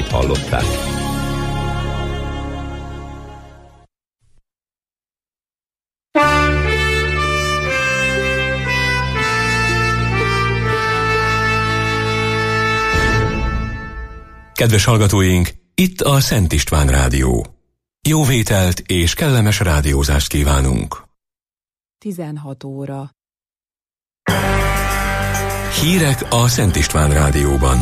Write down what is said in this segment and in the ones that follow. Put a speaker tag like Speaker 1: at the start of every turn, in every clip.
Speaker 1: hírét hallották.
Speaker 2: Kedves hallgatóink, itt a Szent István Rádió. Jó vételt és kellemes rádiózást kívánunk.
Speaker 3: 16 óra.
Speaker 2: Hírek a Szent István Rádióban.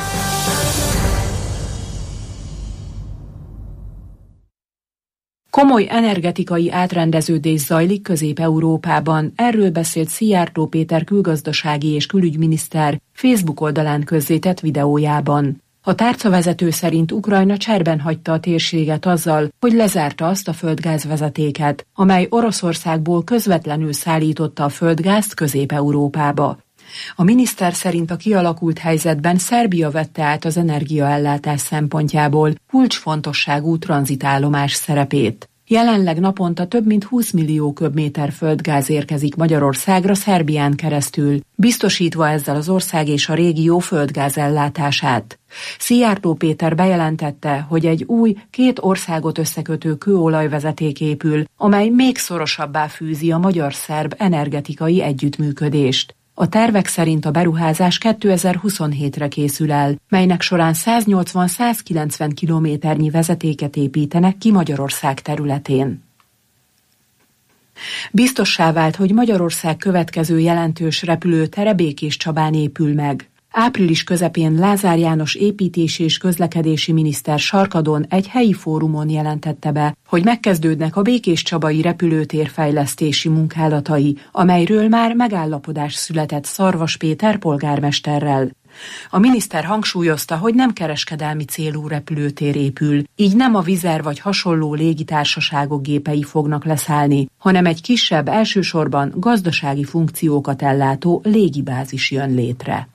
Speaker 3: Komoly energetikai átrendeződés zajlik Közép-Európában. Erről beszélt Szijjártó Péter külgazdasági és külügyminiszter Facebook oldalán közzétett videójában. A tárcavezető szerint Ukrajna cserben hagyta a térséget azzal, hogy lezárta azt a földgázvezetéket, amely Oroszországból közvetlenül szállította a földgázt Közép-Európába. A miniszter szerint a kialakult helyzetben Szerbia vette át az energiaellátás szempontjából kulcsfontosságú tranzitállomás szerepét. Jelenleg naponta több mint 20 millió köbméter földgáz érkezik Magyarországra Szerbián keresztül, biztosítva ezzel az ország és a régió földgáz ellátását. Szijjártó Péter bejelentette, hogy egy új, két országot összekötő kőolajvezeték épül, amely még szorosabbá fűzi a magyar-szerb energetikai együttműködést. A tervek szerint a beruházás 2027-re készül el, melynek során 180-190 kilométernyi vezetéket építenek ki Magyarország területén. Biztossá vált, hogy Magyarország következő jelentős repülőtere Békéscsabán épül meg. Április közepén Lázár János építési és közlekedési miniszter Sarkadon egy helyi fórumon jelentette be, hogy megkezdődnek a békéscsabai repülőtér fejlesztési munkálatai, amelyről már megállapodás született Szarvas Péter polgármesterrel. A miniszter hangsúlyozta, hogy nem kereskedelmi célú repülőtér épül, így nem a Vizer vagy hasonló légitársaságok gépei fognak leszállni, hanem egy kisebb, elsősorban gazdasági funkciókat ellátó légibázis jön létre.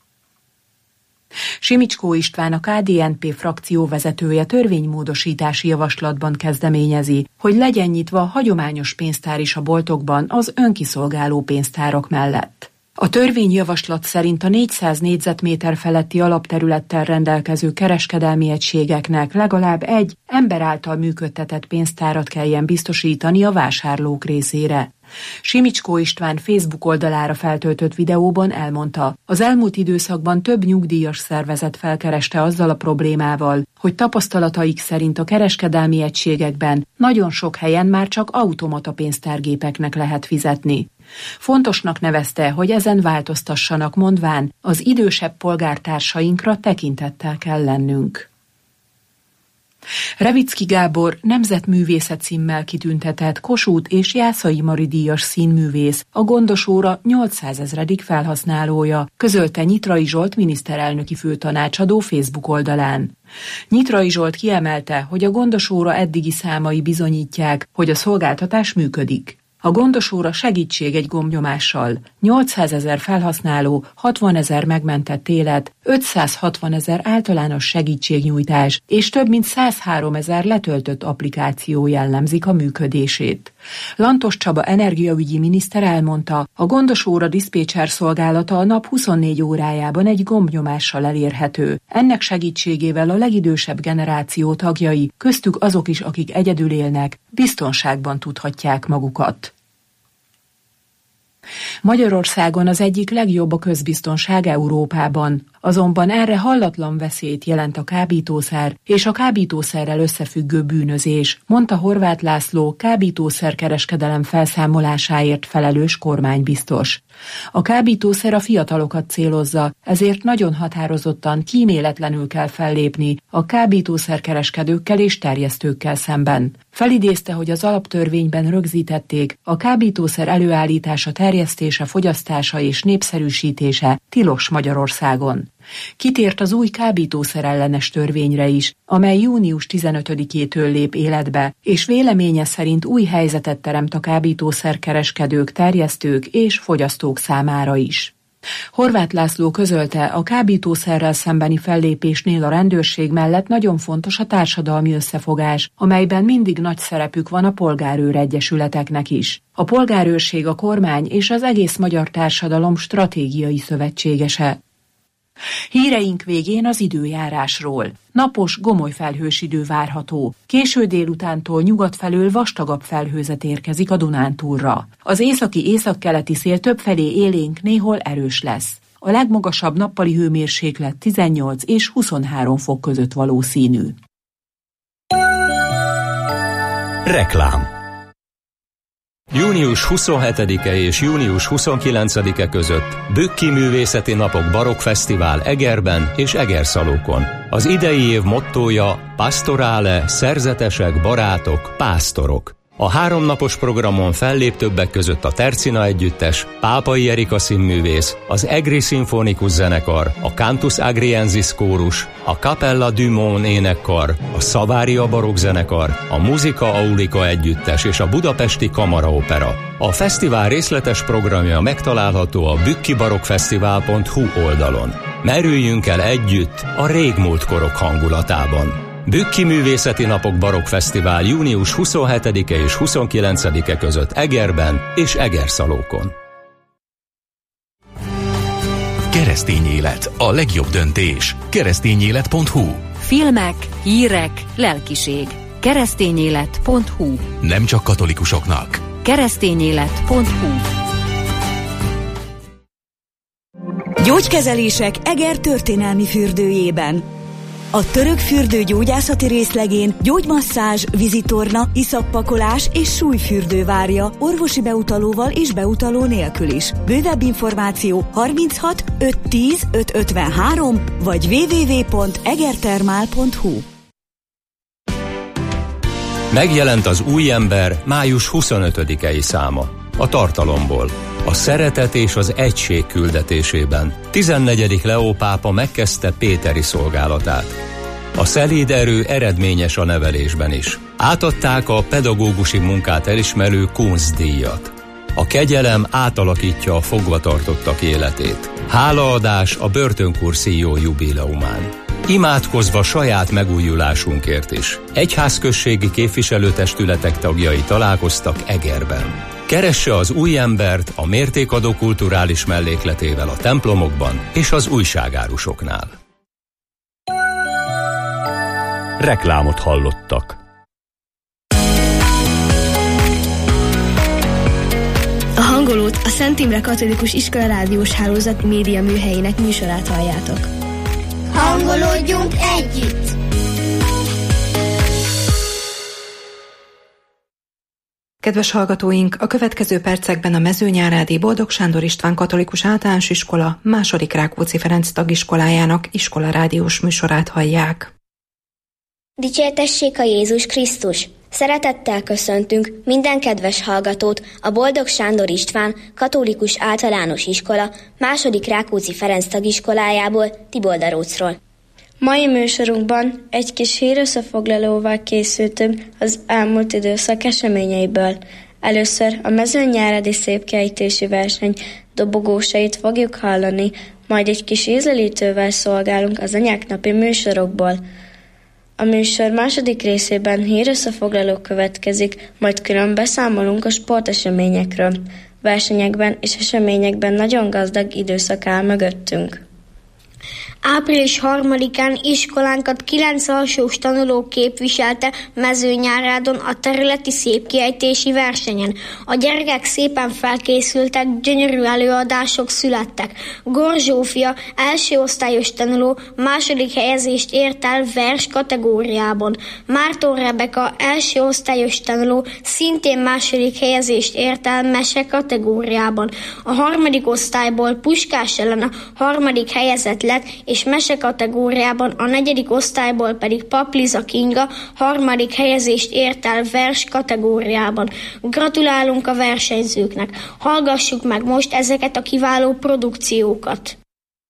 Speaker 3: Simicskó István, a KDNP frakció vezetője törvénymódosítási javaslatban kezdeményezi, hogy legyen nyitva a hagyományos pénztár is a boltokban az önkiszolgáló pénztárak mellett. A törvényjavaslat szerint a 400 négyzetméter feletti alapterülettel rendelkező kereskedelmi egységeknek legalább egy ember által működtetett pénztárat kelljen biztosítani a vásárlók részére. Simicskó István Facebook oldalára feltöltött videóban elmondta, az elmúlt időszakban több nyugdíjas szervezet felkereste azzal a problémával, hogy tapasztalataik szerint a kereskedelmi egységekben nagyon sok helyen már csak automata pénztárgépeknek lehet fizetni. Fontosnak nevezte, hogy ezen változtassanak, mondván, az idősebb polgártársainkra tekintettel kell lennünk. Revicki Gábor nemzetművésze címmel kitüntetett Kossuth és Jászai Mari díjas színművész, a Gondos óra 800 000. felhasználója, közölte Nyitrai Zsolt miniszterelnöki főtanácsadó Facebook oldalán. Nyitrai Zsolt kiemelte, hogy a Gondos óra eddigi számai bizonyítják, hogy a szolgáltatás működik. A Gondos óra segítség egy gombnyomással, 800 000 felhasználó, 60 000 megmentett élet, 560 000 általános segítségnyújtás és több mint 103 000 letöltött applikáció jellemzik a működését. Lantos Csaba energiaügyi miniszter elmondta, a Gondos óra diszpécser szolgálata a nap 24 órájában egy gombnyomással elérhető. Ennek segítségével a legidősebb generáció tagjai, köztük azok is, akik egyedül élnek, biztonságban tudhatják magukat. Magyarországon az egyik legjobb a közbiztonság Európában, azonban erre hallatlan veszélyt jelent a kábítószer és a kábítószerrel összefüggő bűnözés, mondta Horváth László kábítószerkereskedelem felszámolásáért felelős kormánybiztos. A kábítószer a fiatalokat célozza, ezért nagyon határozottan, kíméletlenül kell fellépni a kábítószerkereskedőkkel és terjesztőkkel szemben. Felidézte, hogy az alaptörvényben rögzítették, a kábítószer előállítása, terjesztése, fogyasztása és népszerűsítése tilos Magyarországon. Kitért az új kábítószerellenes törvényre is, amely június 15-től lép életbe, és véleménye szerint új helyzetet teremt a kábítószerkereskedők, terjesztők és fogyasztók számára is. Horváth László közölte, a kábítószerrel szembeni fellépésnél a rendőrség mellett nagyon fontos a társadalmi összefogás, amelyben mindig nagy szerepük van a polgárőr egyesületeknek is. A polgárőrség a kormány és az egész magyar társadalom stratégiai szövetségese. Híreink végén az időjárásról. Napos, gomoly felhős idő várható. Késő délutántól nyugat felől vastagabb felhőzet érkezik a Dunántúlra. Az északi-északkeleti szél többfelé élénk, néhol erős lesz. A legmagasabb nappali hőmérséklet 18 és 23 fok között valószínű.
Speaker 2: Reklám. Június 27-e és június 29-e között Bükki Művészeti Napok Barokkfesztivál Egerben és Egerszalókon. Az idei év mottója Pastorale, szerzetesek, barátok, pásztorok. A 3 napos programon fellép többek között a Tercina Együttes, Pápai Erika színművész, az Egri Szimfonikus Zenekar, a Cantus Agriensis Kórus, a Capella du Mon énekkar, a Savaria Barokkzenekar, a Musica Aulica Együttes és a Budapesti Kamaraopera. A fesztivál részletes programja megtalálható a bükkibarokkfesztivál.hu oldalon. Merüljünk el együtt a régmúlt korok hangulatában. Bükki Művészeti Napok Barokkfesztivál június 27-e és 29-e között Egerben és Egerszalókon.
Speaker 1: Keresztény élet, a legjobb döntés. Keresztényélet.hu.
Speaker 4: Filmek, hírek, lelkiség. Keresztényélet.hu.
Speaker 1: Nem csak katolikusoknak.
Speaker 4: Keresztényélet.hu.
Speaker 5: Gyógykezelések Eger történelmi fürdőjében. A török fürdő gyógyászati részlegén gyógymasszázs, vízitorna, iszappakolás és súlyfürdő várja orvosi beutalóval és beutaló nélkül is. Bővebb információ 36 510 553 vagy www.egertermál.hu.
Speaker 2: Megjelent az Új ember május 25-i száma. A tartalomból. A szeretet és az egység küldetésében 14. Leó pápa megkezdte péteri szolgálatát. A szelíd erő eredményes a nevelésben is. Átadták a pedagógusi munkát elismerő Kunstdíjat. A kegyelem átalakítja a fogvatartottak életét. Hálaadás a börtönkurszíjó jubileumán. Imádkozva saját megújulásunkért is. Egyházközségi képviselőtestületek tagjai találkoztak Egerben. Keresse az Új embert a mértékadó kulturális mellékletével a templomokban és az újságárusoknál. Reklámot hallottak.
Speaker 6: A hangolót a Szent Imre Katolikus Iskola rádiós hálózat média műhelyének műsorát halljátok.
Speaker 7: Hangolódjunk együtt!
Speaker 8: Kedves hallgatóink, a következő percekben a Mezőnyárádi Boldog Sándor István Katolikus Általános Iskola II. Rákóczi Ferenc tagiskolájának iskolarádiós műsorát hallják.
Speaker 7: Dicsértessék a Jézus Krisztus! Szeretettel köszöntünk minden kedves hallgatót a Boldog Sándor István Katolikus Általános Iskola II. Rákóczi Ferenc tagiskolájából, Tiboldarócról.
Speaker 9: Mai műsorunkban egy kis hírösszefoglalóval készültünk az elmúlt időszak eseményeiből. Először a Mezőnyárádi szépkiejtési verseny dobogósait fogjuk hallani, majd egy kis ízlelítővel szolgálunk az Anyák napi műsorokból. A műsor második részében hírösszefoglaló következik, majd külön beszámolunk a sporteseményekről. Versenyekben és eseményekben nagyon gazdag időszak áll mögöttünk.
Speaker 7: Április 3-án iskolánkat 9 alsós tanuló képviselte Mezőnyárádon a területi szépkiejtési versenyen. A gyerekek szépen felkészültek, gyönyörű előadások születtek. Gór Zsófia első osztályos tanuló második helyezést ért el vers kategóriában. Márton Rebeka első osztályos tanuló szintén második helyezést ért el mese kategóriában. A harmadik osztályból Puskás Elena harmadik helyezett lett, és mese kategóriában a negyedik osztályból pedig Papliza Kinga harmadik helyezést ért el vers kategóriában. Gratulálunk a versenyzőknek! Hallgassuk meg most ezeket a kiváló produkciókat.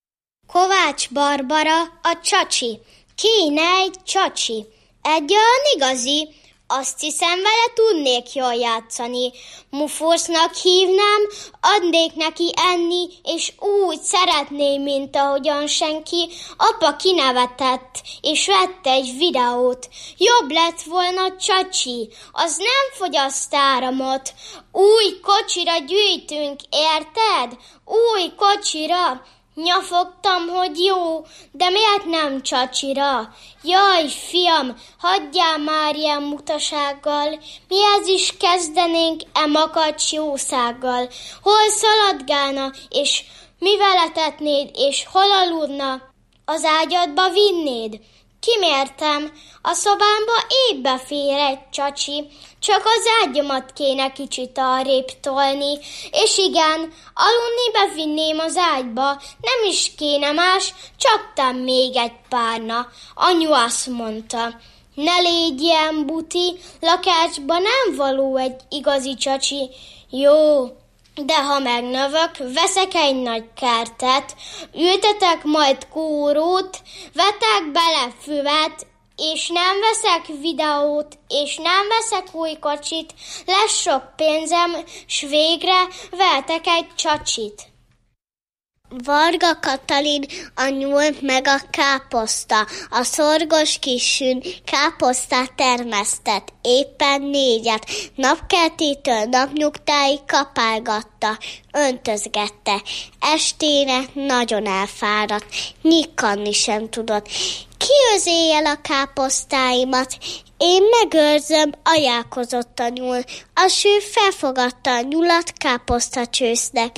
Speaker 10: Kovács Barbara, a csacsi. Kéne egy csacsi. Egy olyan igazi, azt hiszem vele tudnék jól játszani. Muforsznak hívnám, adnék neki enni, és úgy szeretném, mint ahogyan senki. Apa kinevetett, és vett egy videót. Jobb lett volna csacsi, az nem fogyaszt áramot. Új kocsira gyűjtünk, érted? Új kocsira. Nyafogtam, hogy jó, de miért nem csacsira? Jaj, fiam, hagyjál már ilyen mutasággal, mihez is kezdenénk makacs jószággal? Hol szaladgálna, és mivel etetnéd, és hol aludna? Az ágyadba vinnéd? Kimértem, a szobámba épp befér egy csacsi, csak az ágyamat kéne kicsit arrébb tolni, és igen, aludni bevinném az ágyba, nem is kéne más, csaptam még egy párna. Anyu azt mondta, ne légy ilyen buti, lakásba nem való egy igazi csacsi. Jó, de ha megnövök, veszek egy nagy kertet, ültetek majd kórót, vetek bele füvet, és nem veszek videót, és nem veszek új kocsit, lesz sok pénzem, s végre vehetek egy csacsit.
Speaker 7: Varga Katalin, a nyúl meg a káposzta. A szorgos kisün káposztát termesztett, éppen 4. Napkeltétől napnyugtáig kapálgatta, öntözgette. Estére nagyon elfáradt, nyikkanni sem tudott. Ki éjjel a káposztáimat? Én megőrzöm, ajánlkozott a nyúl. A sű felfogadta a nyulat káposztacsősznek.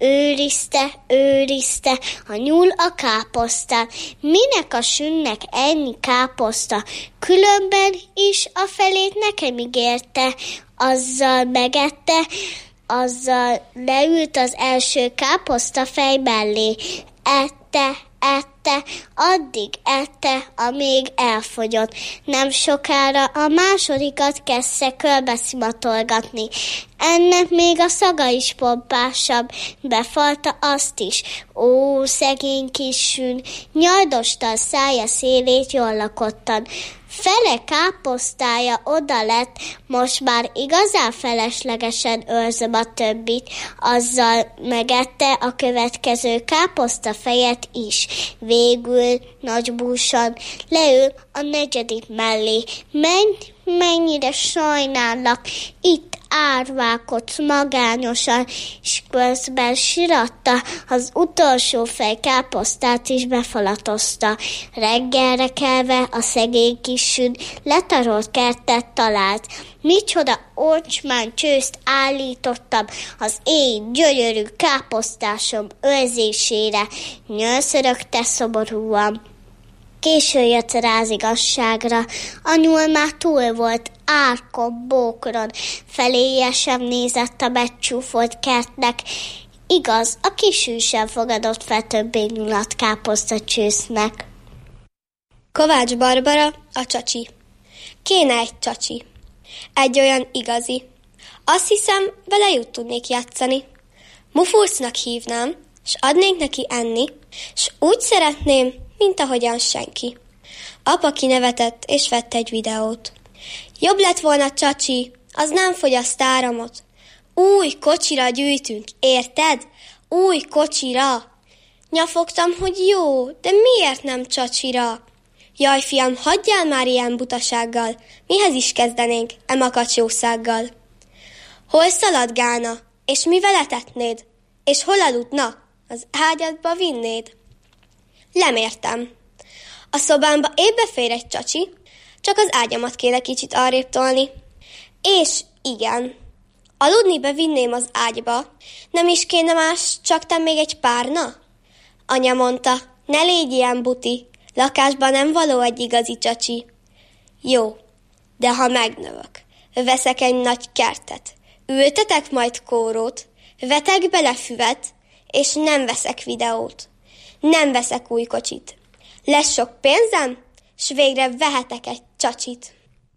Speaker 7: Őrizte a nyúl a káposztát. Minek a sünnek ennyi káposzta? Különben is a felét nekem ígérte. Azzal megette, azzal leült az első káposztafej mellé. Ette, addig ette, amíg elfogyott. Nem sokára a másodikat kezdte körbeszimatolgatni. Ennek még a szaga is pompásabb, befalta azt is. Ó, szegény kis sün, nyaldosta a szája szélét jól lakottan. Fele káposztája oda lett, most már igazán feleslegesen őrzöm a többit, azzal megette a következő káposztafejet is. Végül nagybúsan leül a 4. mellé. Mennyire sajnállak, itt árválkodsz magányosan, és közben siratta, az utolsó fej káposztát is befalatozta. Reggelre kelve a szegény kisün letarolt kertet talált. Micsoda orcsmán csőzt állítottam az én gyönyörű káposztásom őrzésére, nyölszörögte szomorúan. Késő jött rá az igazságra, a nyúl már túl volt árkon, bókron, feléje sem nézett a megcsúfolt kertnek. Igaz, a kisű sem fogadott fel többé nyulat káposztacsősznek.
Speaker 6: Kovács Barbara, a csacsi. Kéne egy csacsi. Egy olyan igazi. Azt hiszem, vele jót tudnék játszani. Mufurcnak hívnám, s adnék neki enni, s úgy szeretném, mint ahogyan senki. Apa kinevetett, és vett egy videót. Jobb lett volna csacsi, az nem fogyaszt áramot. Új kocsira gyűjtünk, érted? Új kocsira. Nyafogtam, hogy jó, de miért nem csacsira? Jaj, fiam, hagyjál már ilyen butasággal. Mihez is kezdenénk makacsjószággal? Hol szaladgálna, és mivel etetnéd? És hol aludna? Az ágyadba vinnéd? Lemértem. A szobámba épp befér egy csacsi, csak az ágyamat kéne kicsit arrébb tolni. És igen, aludni bevinném az ágyba, nem is kéne más, csak te még egy párna? Anya mondta, ne légy ilyen buti, lakásban nem való egy igazi csacsi. Jó, de ha megnövök, veszek egy nagy kertet, ültetek majd kórót, vetek bele füvet, és nem veszek videót. Nem veszek új kocsit. Lesz sok pénzem, s végre vehetek egy csacsit.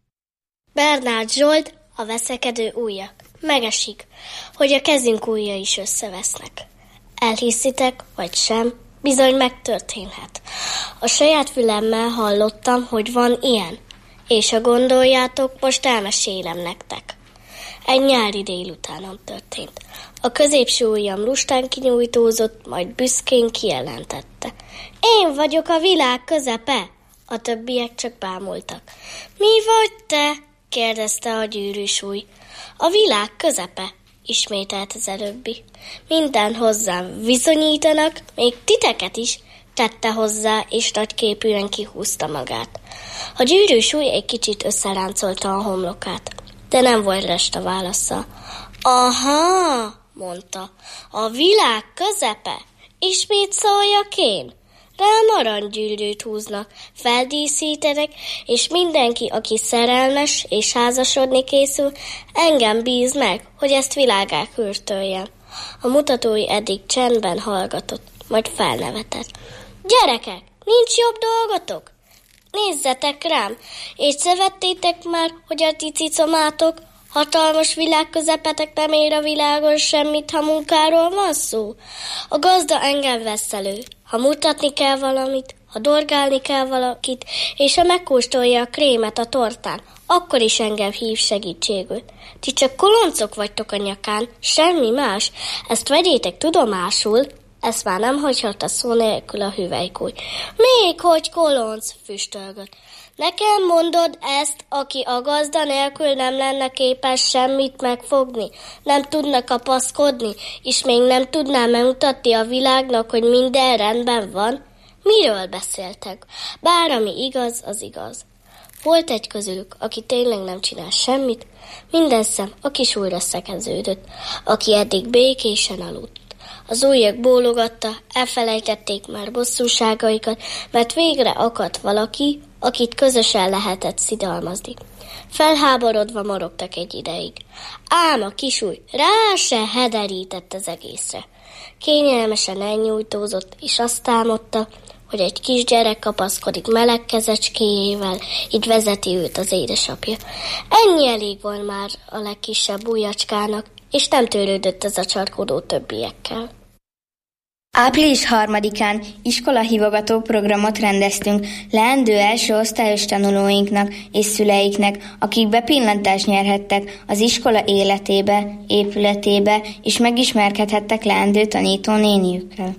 Speaker 7: Bernárd Zsolt, a veszekedő ujjak. Megesik, hogy a kezünk ujja is összevesznek. Elhiszitek, vagy sem, bizony megtörténhet. A saját fülemmel hallottam, hogy van ilyen, és ha gondoljátok, most elmesélem nektek. Egy nyári délutánon történt. A középső ujjam lustán kinyújtózott, majd büszkén kijelentette. Én vagyok a világ közepe! A többiek csak bámultak. Mi vagy te? Kérdezte a gyűrűs ujj. A világ közepe.
Speaker 11: ismételt az előbbi. Minden hozzám bizonyítanak, még titeket is, tette hozzá, és nagyképűen kihúzta magát. A gyűrű súly egy kicsit összeráncolta a homlokát, de nem volt resta válasza. Aha, mondta, a világ közepe. Ismét szóljak én? Rám aranygyűrűt húznak, feldíszítenek, és mindenki, aki szerelmes és házasodni készül, engem bíz meg, hogy ezt világá kürtöljem. A mutatói eddig csendben hallgatott, majd felnevetett. Gyerekek, nincs jobb dolgotok? Nézzetek rám, észrevettétek már, hogy a ti cicomátok, hatalmas világközepetek nem ér a világon semmit, ha munkáról van szó? A gazda engem vesz elő, ha mutatni kell valamit, ha dorgálni kell valakit, és ha megkóstolja a krémet a tortán, akkor is engem hív segítségül. Ti csak koloncok vagytok a nyakán, semmi más. Ezt vegyétek tudomásul. Ezt már nem hagyhatta szó nélkül a hüvelykúj. Még hogy kolonc, füstölgött. Nekem mondod ezt, aki a gazda nélkül nem lenne képes semmit megfogni, nem tudna kapaszkodni, és még nem tudná megmutatni a világnak, hogy minden rendben van? Miről beszéltek? Bár ami igaz, az igaz. Volt egy közülük, aki tényleg nem csinál semmit, minden szem a kis ujjra szekeződött, aki eddig békésen aludt. Az ujjak bólogatta, elfelejtették már bosszúságaikat, mert végre akadt valaki, akit közösen lehetett szidalmazni. Felháborodva morogtak egy ideig. Ám a kisúly rá se hederített az egészre. Kényelmesen elnyújtózott, és azt álmodta, hogy egy kisgyerek kapaszkodik meleg kezecskéjével, így vezeti őt az édesapja. Ennyi elég volt már a legkisebb ujjacskának, és nem törődött ez a csarkodó többiekkel.
Speaker 9: Április 3-án iskolahívogató programot rendeztünk leendő első osztályos tanulóinknak és szüleiknek, akik bepillantást nyerhettek az iskola életébe, épületébe, és megismerkedhettek leendő tanítónéniükkel.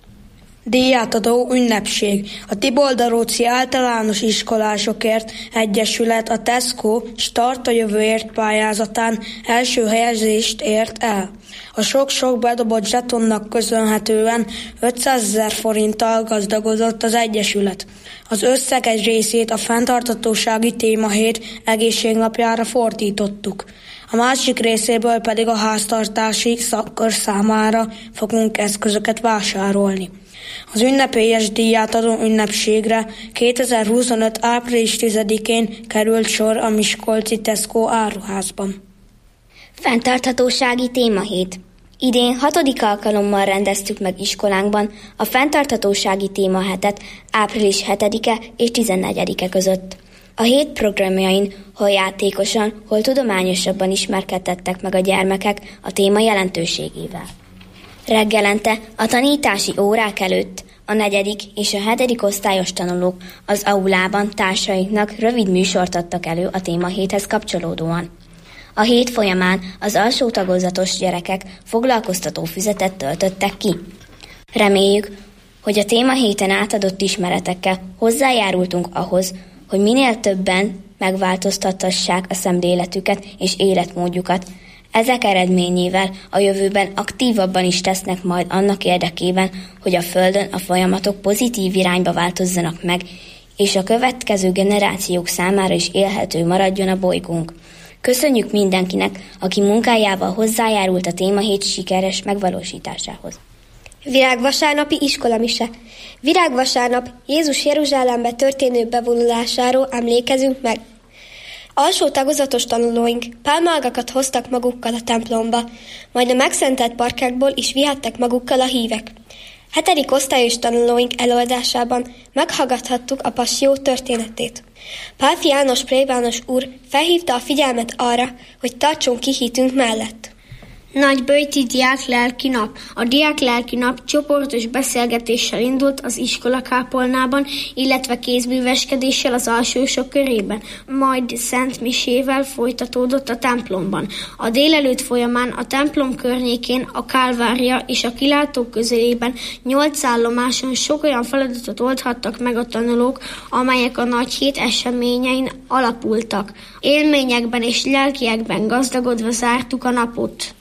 Speaker 12: Díjátadó ünnepség. A Tiboldaróci Általános Iskolásokért Egyesület, a Tesco Start a Jövőért pályázatán első helyezést ért el. A sok-sok bedobott zsetonnak köszönhetően 500 000 forinttal gazdagodott az Egyesület. Az összeg egy részét a fenntarthatósági témahét egészségnapjára fordítottuk. A másik részéből pedig a háztartási szakkör számára fogunk eszközöket vásárolni. Az ünnepélyes díjátadó ünnepségre 2025. április 10-én került sor a miskolci Tesco áruházban.
Speaker 9: Fenntarthatósági témahét. Idén 6. alkalommal rendeztük meg iskolánkban a fenntarthatósági témahetet április 7-e és 14-e között. A hét programjain hol játékosan, hol tudományosabban ismerkedtettek meg a gyermekek a téma jelentőségével. Reggelente a tanítási órák előtt a 4. és a 7. osztályos tanulók az aulában társaiknak rövid műsort adtak elő a témahéthez kapcsolódóan. A hét folyamán az alsó tagozatos gyerekek foglalkoztató füzetet töltöttek ki. Reméljük, hogy a témahéten átadott ismeretekkel hozzájárultunk ahhoz, hogy minél többen megváltoztathassák a szemléletüket és életmódjukat. Ezek eredményével a jövőben aktívabban is tesznek majd annak érdekében, hogy a Földön a folyamatok pozitív irányba változzanak meg, és a következő generációk számára is élhető maradjon a bolygónk. Köszönjük mindenkinek, aki munkájával hozzájárult a témahét sikeres megvalósításához.
Speaker 6: Virágvasárnapi iskolamise. Virágvasárnap Jézus Jeruzsálembe történő bevonulásáról emlékezünk meg. Alsó tagozatos tanulóink pálmaágakat hoztak magukkal a templomba, majd a megszentelt parkákból is vihettek magukkal a hívek. 7. osztályos tanulóink előadásában meghallgathattuk a Passzió történetét. Pálffy János plébános úr felhívta a figyelmet arra, hogy tartsunk ki hitünk mellett.
Speaker 7: Nagyböjti diáklelki nap. A diáklelki nap csoportos beszélgetéssel indult az iskolakápolnában, illetve kézműveskedéssel az alsósok körében, majd szent misével folytatódott a templomban. A délelőtt folyamán a templom környékén, a Kálvária és a kilátó közelében 8 állomáson sok olyan feladatot oldhattak meg a tanulók, amelyek a nagy hét eseményein alapultak. Élményekben és lelkiekben gazdagodva zártuk a napot.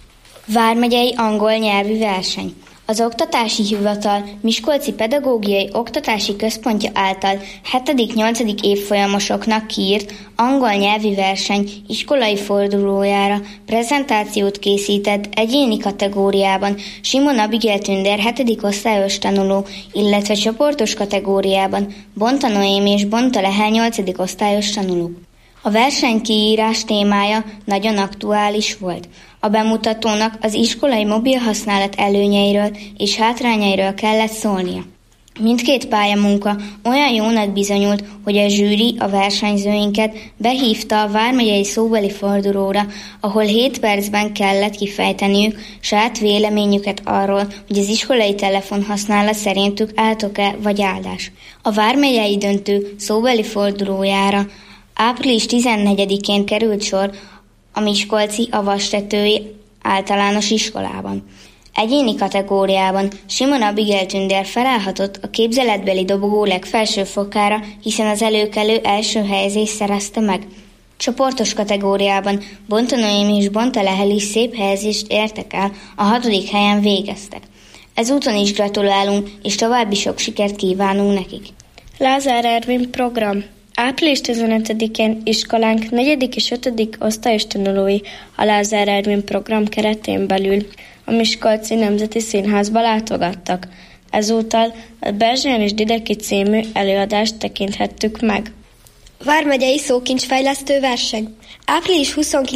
Speaker 13: Vármegyei angol nyelvű verseny. Az Oktatási Hivatal Miskolci Pedagógiai Oktatási Központja által 7.-8. évfolyamosoknak kiírt angol nyelvi verseny iskolai fordulójára prezentációt készített egyéni kategóriában Simon Abigail Tünder 7. osztályos tanuló, illetve csoportos kategóriában Bonta Noémi és Bonta Lehel 8. osztályos tanulók. A verseny kiírás témája nagyon aktuális volt. A bemutatónak az iskolai mobil használat előnyeiről és hátrányairól kellett szólnia. Mindkét pályamunka olyan jónak bizonyult, hogy a zsűri a versenyzőinket behívta a vármegyei szóbeli fordulóra, ahol 7 percben kellett kifejteniük saját véleményüket arról, hogy az iskolai telefonhasználat szerintük átok-e vagy áldás. A vármegyei döntő szóbeli fordulójára április 14-én került sor a miskolci Avastetői általános iskolában. Egyéni kategóriában Simon Abigail Tünder felállhatott a képzeletbeli dobogó legfelső fokára, hiszen az előkelő első helyezést szerezte meg. Csoportos kategóriában Bonta Noémi és Bonta Lehel is szép helyezést értek el, a 6. helyen végeztek. Ezúton is gratulálunk, és további sok sikert kívánunk nekik.
Speaker 9: Lázár Ervin program. Április 15-én iskolánk 4. és 5. osztályos tanulói a Lázár Ervin program keretén belül a Miskolci Nemzeti Színházba látogattak. Ezúttal a Berzsén és Dideki című előadást tekinthettük meg.
Speaker 6: Vármegyei szókincsfejlesztő verseny. Április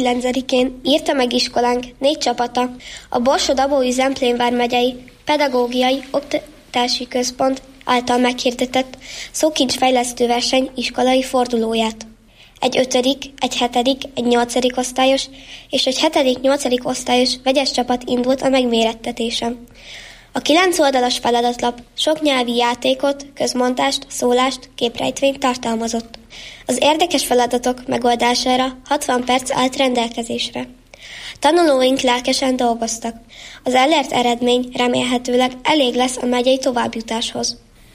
Speaker 6: 29-én írta meg iskolánk 4 csapata a Borsod-Abaúj Zemplén vármegyei Pedagógiai Oktatási Központ által meghirdetett szókincsfejlesztő verseny iskolai fordulóját. Egy 5., egy 7., egy 8. osztályos és egy 7.-8. osztályos vegyes csapat indult a megmérettetésen. A 9 oldalas feladatlap sok nyelvi játékot, közmondást, szólást, képrejtvényt tartalmazott. Az érdekes feladatok megoldására 60 perc állt rendelkezésre. Tanulóink lelkesen dolgoztak. Az elért eredmény remélhetőleg elég lesz a megyei továbbjutáshoz.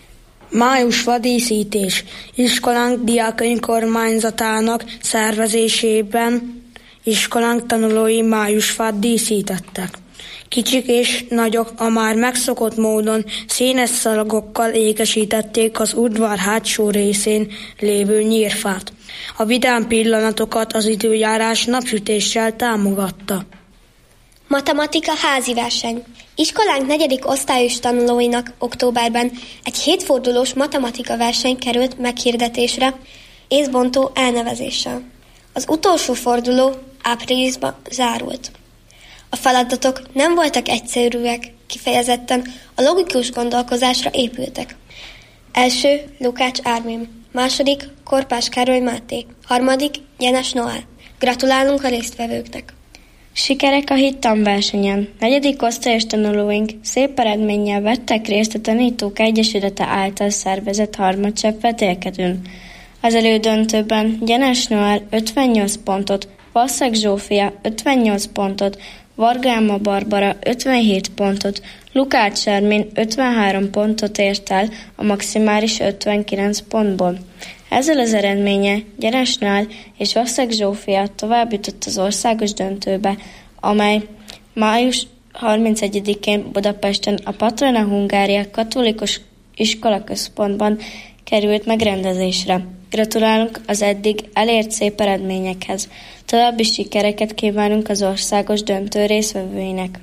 Speaker 12: Májusfa díszítés. Iskolánk diákönkormányzatának szervezésében iskolánk tanulói májusfát díszítettek. Kicsik és nagyok a már megszokott módon színes szalagokkal ékesítették az udvar hátsó részén lévő nyírfát. A vidám pillanatokat az időjárás napsütéssel támogatta.
Speaker 6: Matematika házi verseny. Iskolánk 4. osztályos tanulóinak októberben egy 7 fordulós matematika verseny került meghirdetésre, észbontó elnevezéssel. Az utolsó forduló áprilisban zárult. A feladatok nem voltak egyszerűek, kifejezetten a logikus gondolkozásra épültek. Első Lukács Ármén, második Korpás Károly Máté, harmadik Jenes Noel. Gratulálunk a résztvevőknek!
Speaker 9: Sikerek a hit tanversenyen. 4. osztályos tanulóink szép eredménnyel vettek részt a Tanítók Egyesülete által szervezett harmadcsepp vetélkedőn. Az elődöntőben Jenes Noel 58 pontot, Vasszak Zsófia 58 pontot, Varga Emma Barbara 57 pontot, Lukács Ermin 53 pontot ért el a maximális 59 pontból. Ezzel az eredménye Jenes Noel és Vasszak Zsófia továbbjutott az országos döntőbe, amely május 31-én Budapesten a Patrona Hungária Katolikus Iskolaközpontban került megrendezésre. Gratulálunk az eddig elért szép eredményekhez. További sikereket kívánunk az országos döntő résztvevőinek.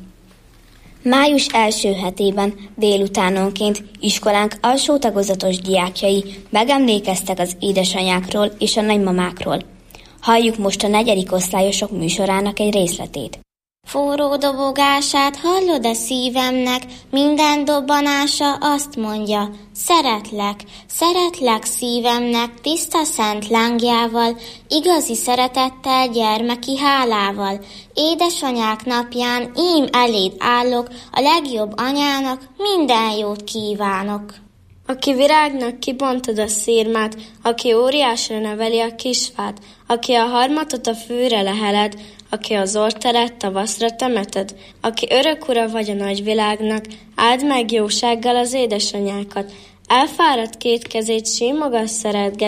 Speaker 13: Május első hetében délutánonként iskolánk alsó tagozatos diákjai megemlékeztek az édesanyákról és a nagymamákról. Halljuk most a 4. osztályosok műsorának egy részletét.
Speaker 10: Forró dobogását hallod-e szívemnek, minden dobbanása azt mondja, szeretlek szívemnek, tiszta szent lángjával, igazi szeretettel, gyermeki hálával. Édesanyák napján ím eléd állok, a legjobb anyának minden jót kívánok.
Speaker 9: Aki virágnak kibontod a szírmát, aki óriásra neveli a kisfát, aki a harmatot a fűre leheled, aki az orteret tavaszra temeted, aki örök ura vagy a nagyvilágnak, áld meg jósággal az édesanyákat, elfáradt két kezét simogass, szeretgesd,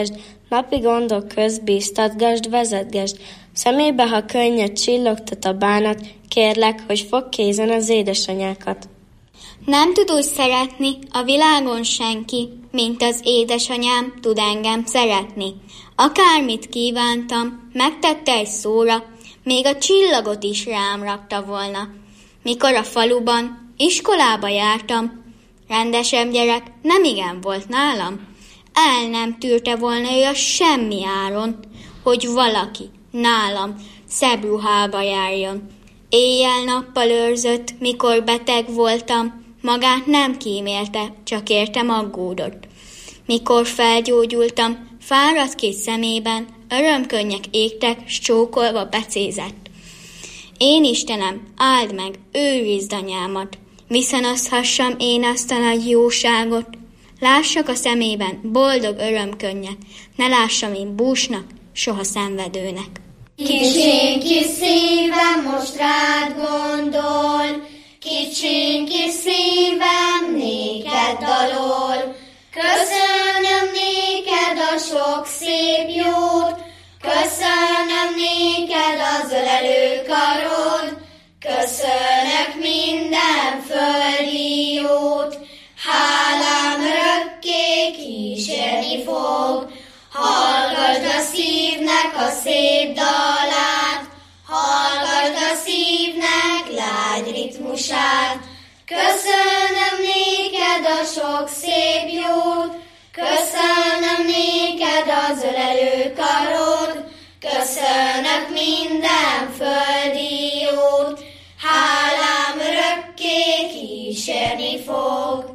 Speaker 9: Napi gondok közt bíztatgasd, vezetgesd. Szemébe, ha könnyed csillogtat a bánat, kérlek, hogy fogd kézen az édesanyákat.
Speaker 14: Nem tud úgy szeretni a világon senki, mint az édesanyám tud engem szeretni. Akármit kívántam, megtette egy szóra, még a csillagot is rám rakta volna. Mikor a faluban, iskolába jártam, rendesebb gyerek nemigen volt nálam. El nem tűrte volna ő a semmi áron, hogy valaki nálam szebb ruhába járjon. Éjjel-nappal őrzött, mikor beteg voltam, magát nem kímélte, csak értem aggódott. Mikor felgyógyultam, fáradt két szemében, örömkönnyek égtek, s csókolva becézett. Én Istenem, áld meg, őrizd anyámat, viszonozhassam én azt a nagy jóságot, lássak a szemében boldog örömkönnyek, ne lássam én búsnak, soha szenvedőnek.
Speaker 10: Kicsiny kis szívem most rád gondol, kicsiny kis szívem néked dalol. Köszönöm néked a sok szép jót, köszönöm néked az ölelő karod, köszönök minden földi jót, hálám örökké kísérni fog. Hallgasd a szívnek a szép dalát, hallgasd a szívnek lágy ritmusát. Köszönöm néked a sok szép jót, köszönöm néked az ölelő karod, köszönök minden földi jót, hálám örökké kísérni fog.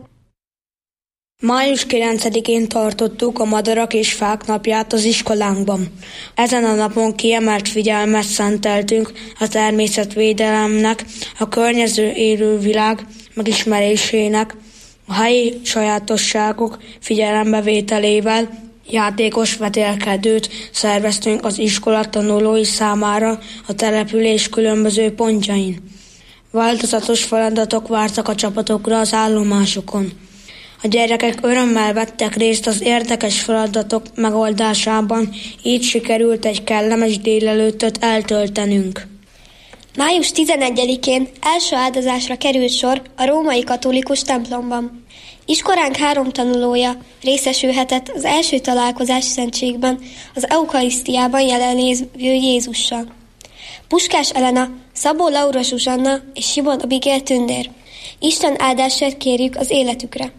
Speaker 12: Május 9-én tartottuk a Madarak és Fák napját az iskolánkban. Ezen a napon kiemelt figyelmet szenteltünk a természetvédelemnek, a környező élővilág megismerésének, a helyi sajátosságok figyelembevételével. Játékos vetélkedőt szerveztünk az iskola tanulói számára a település különböző pontjain. Változatos feladatok vártak a csapatokra az állomásokon. A gyerekek örömmel vettek részt az érdekes feladatok megoldásában, így sikerült egy kellemes délelőttöt eltöltenünk.
Speaker 6: Május 11-én első áldozásra került sor a római katolikus templomban. Iskolánk 3 tanulója részesülhetett az első találkozás szentségben, az eukarisztiában jelenlévő Jézussal. Puskás Elena, Szabó Laura Zsuzsanna és Simon Abigail Tündér. Isten áldását kérjük az életükre.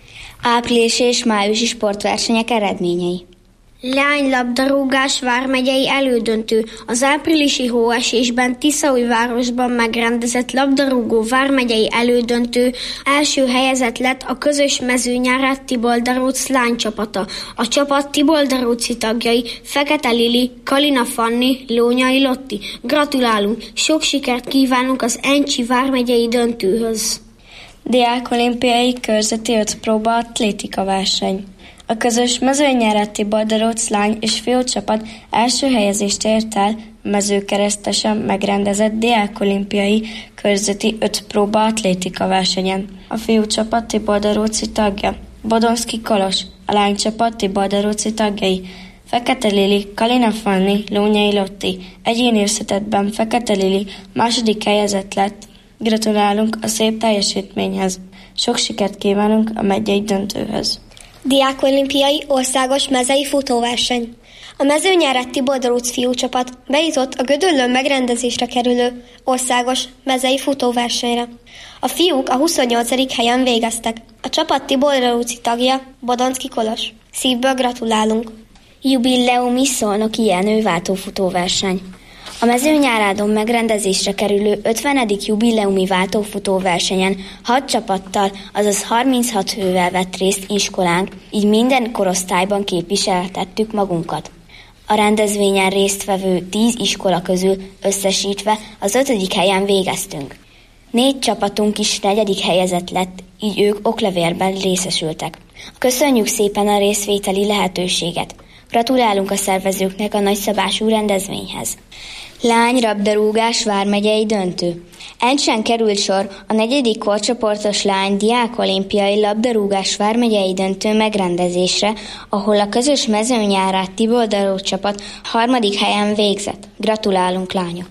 Speaker 13: Áprilisi és májusi sportversenyek eredményei.
Speaker 7: Leánylabdarúgás vármegyei elődöntő. Az áprilisi hóesésben Tiszaújvárosban megrendezett labdarúgó vármegyei elődöntő első helyezett lett a közös mezőnyárát Tiboldaróc lánycsapata. A csapat tiboldaróci tagjai Fekete Lili, Kalina Fanni, Lónyai Lotti. Gratulálunk, sok sikert kívánunk az Encsi vármegyei döntőhöz.
Speaker 9: Diákolimpiai körzeti 5 próba atlétika verseny. A közös mezőnyárat Tiboldaróc lány és fiúcsapat első helyezést ért el a Mezőkeresztesen megrendezett diákolimpiai körzeti 5 próba atlétika versenyen. A fiúcsapat tiboldaróci tagja Bodonszki Kolos, a lánycsapat tiboldaróci tagjai Fekete Lili, Kalina Fanni, Lónyai Lotti. Egyéni összetettben Fekete Lili második helyezett lett. Gratulálunk a szép teljesítményhez. Sok sikert kívánunk a megyei döntőhöz.
Speaker 6: Diákolimpiai országos mezei futóverseny. A mezőnyárat Tiboldaróc fiúcsapat bejutott a Gödöllőn megrendezésre kerülő országos mezei futóversenyre. A fiúk a 28. helyen végeztek. A csapat tiboldaróci tagja Bodonszki Kolos. Szívből gratulálunk!
Speaker 13: Jubileumi Szolnoki Jenő váltófutóverseny. A Mezőnyárádon megrendezésre kerülő 50. jubileumi váltófutóversenyen 6 csapattal, azaz 36 hővel vett részt iskolánk, így minden korosztályban képviseltettük magunkat. A rendezvényen résztvevő 10 iskola közül összesítve az 5. helyen végeztünk. 4 csapatunk is 4. helyezett lett, így ők oklevérben részesültek. Köszönjük szépen a részvételi lehetőséget! Gratulálunk a szervezőknek a nagyszabású rendezvényhez. Lány labdarúgás vármegyei döntő. Encsen került sor a 4. korcsoportos lány diákolimpiai labdarúgás vármegyei döntő megrendezésre, ahol a közös mezőnyárát Tiboldaró csapat 3. helyen végzett. Gratulálunk, lányok!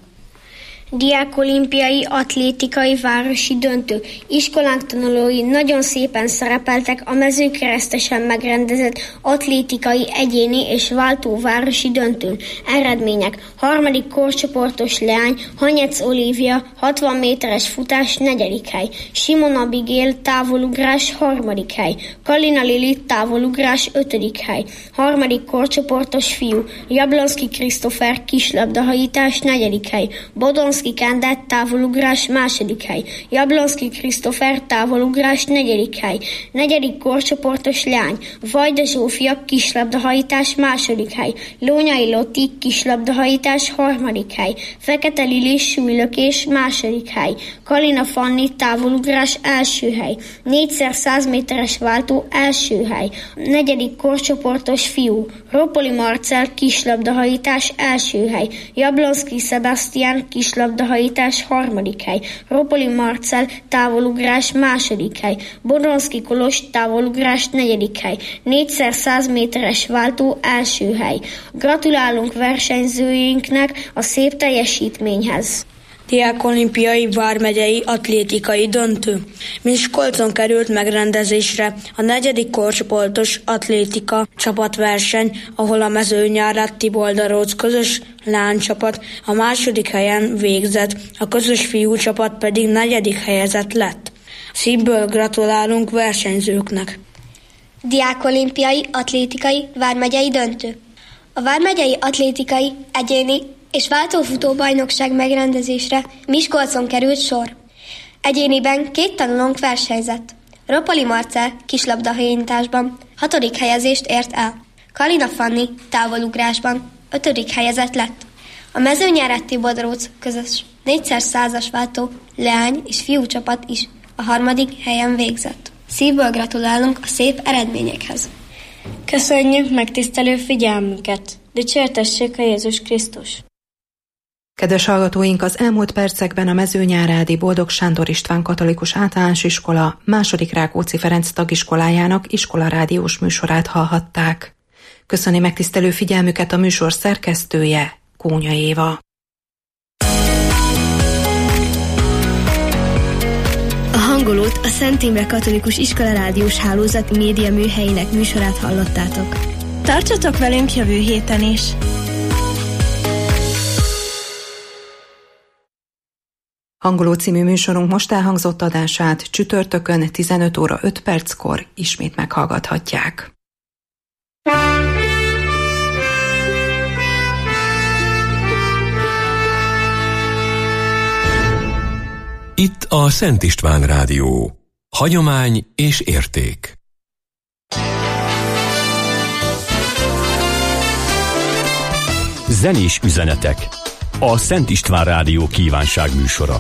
Speaker 7: Diákolimpiai atlétikai városi döntő. Iskolánk tanulói nagyon szépen szerepeltek a Mezőkeresztesen megrendezett atlétikai egyéni és váltóvárosi döntőn. Eredmények: 3. korcsoportos leány Hanyec Olivia 60 méteres futás 4. hely, Simon Abigail távolugrás 3. hely, Kalina Lili távolugrás 5. hely, 3. korcsoportos fiú Jablonski Krisztófer kislabdahajítás 4. hely, Bodonszki Kandát távolugrás 2. hely, Jablonski Krisztófer távolugrás 4. hely, 4. korcsoportos leány Vajda Zsófia kislabdahajítás 2. hely, Lónyai Lotti kislabdahajítás 3. hely, Fekete Lili súlylökés 2. hely, Kalina Fanni távolugrás 1. hely, 4x100 méteres váltó 1. hely, 4. korcsoportos fiú Ropoli Marcel kislabdahajítás 1. hely, Jablonski Sebastian kislabdahajítás 3. hely, Ropoli Marcel távolugrás 2. hely, Bodonszki Kolos távolugrás 4. hely, 4x100 méteres váltó 1. hely. Gratulálunk versenyzőinknek a szép teljesítményhez.
Speaker 12: Diákolimpiai vármegyei atlétikai döntő. Miskolcon került megrendezésre a 4. korcsoportos atlétika csapatverseny, ahol a Mezőnyárát Tiboldaróc közös lánycsapat a 2. helyen végzett, a közös fiúcsapat pedig 4. helyezett lett. Szívből gratulálunk versenyzőknek.
Speaker 6: Diákolimpiai atlétikai vármegyei döntő. A vármegyei atlétikai egyéni és váltófutó bajnokság megrendezésre Miskolcon került sor. Egyéniben 2 tanulónk versenyzett. Ropoli Marcel kislabdahajításban 6. helyezést ért el. Kalina Fanni távolugrásban 5. helyezett lett. A Mezőnyárát Tiboldaróc közös 4x100-as váltó leány és fiú csapat is a 3. helyen végzett. Szívből gratulálunk a szép eredményekhez.
Speaker 9: Köszönjük megtisztelő figyelmüket! Dicsértessék a Jézus Krisztus!
Speaker 8: Kedves hallgatóink, az elmúlt percekben a Mezőnyárádi Boldog Sándor István Katolikus Általános Iskola II. Rákóczi Ferenc tagiskolájának iskolarádiós műsorát hallhatták. Köszöni megtisztelő figyelmüket a műsor szerkesztője, Kónya Éva.
Speaker 15: A hangolót a Szent Imre Katolikus Iskolarádiós Hálózat média műhelyének műsorát hallottátok. Tartsatok velünk jövő héten is!
Speaker 8: Hangoló című műsorunk most elhangzott adását csütörtökön 15 óra 5 perckor ismét meghallgathatják.
Speaker 1: Itt a Szent István Rádió. Hagyomány és érték.
Speaker 2: Zenés üzenetek. A Szent István Rádió kívánság műsora.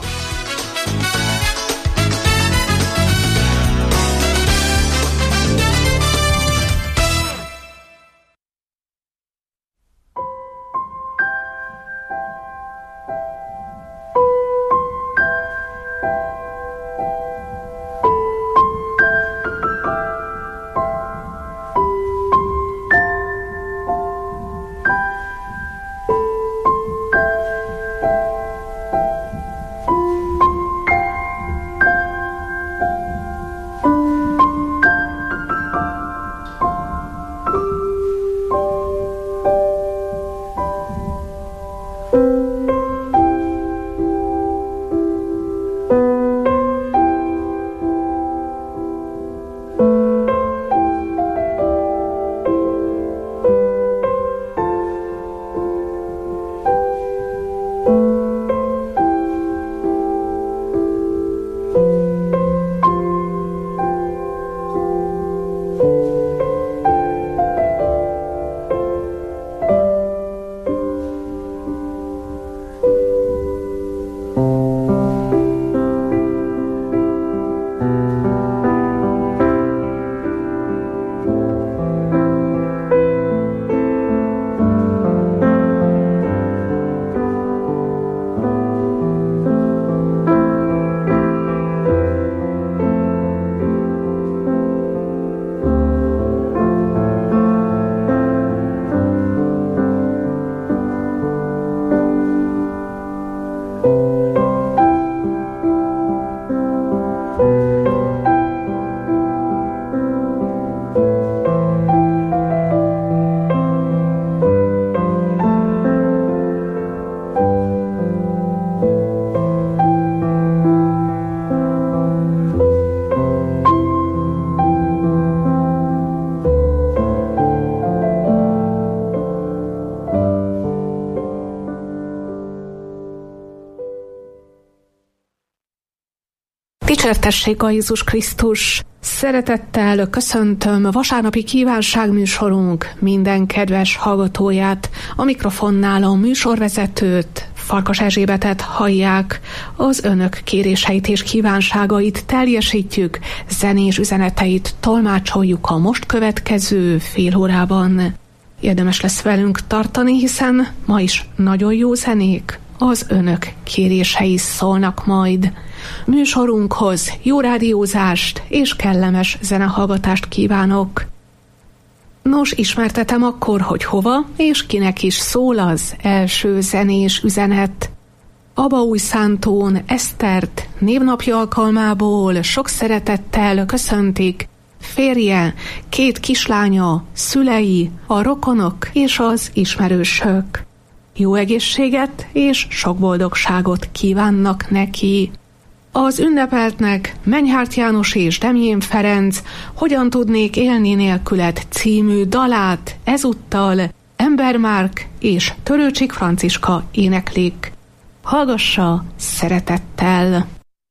Speaker 16: Dicsértessék a Jézus Krisztus! Szeretettel köszöntöm vasárnapi kívánságműsorunk minden kedves hallgatóját. A mikrofonnál a műsorvezetőt, Farkas Erzsébetet hallják. Az önök kéréseit és kívánságait teljesítjük, zenés üzeneteit tolmácsoljuk a most következő fél órában. Érdemes lesz velünk tartani, hiszen ma is nagyon jó zenék, az önök kérései szólnak majd. Műsorunkhoz jó rádiózást és kellemes zenehallgatást kívánok. Nos, ismertetem akkor, hogy hova és kinek is szól az első zenés üzenet. Abaújszántón Esztert névnapja alkalmából sok szeretettel köszöntik férje, 2 kislánya, szülei, a rokonok és az ismerősök. Jó egészséget és sok boldogságot kívánnak neki. Az ünnepeltnek Menyhárt János és Demjén Ferenc Hogyan tudnék élni nélküled című dalát ezúttal Ember Márk és Törőcsik Franciska éneklik. Hallgassa szeretettel!